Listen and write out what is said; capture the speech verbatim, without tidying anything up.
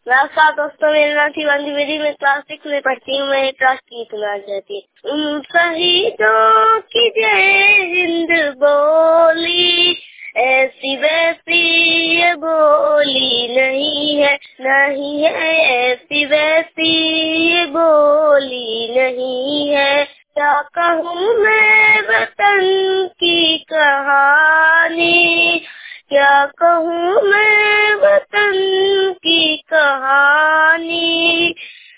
नमस्कार दोस्तों, मेरा नाम शिवांगी बेदी, मैं क्लास सिक्स में पढ़ती हूँ। मैं एक राष्ट्र गीत सुनाना चाहती हूँ। उन शहीदों की जय हिंद बोली, ऐसी वैसी ये बोली नहीं है, नहीं है ऐसी वैसी ये बोली नहीं है। क्या कहूँ मैं वतन की कहानी, क्या कहूँ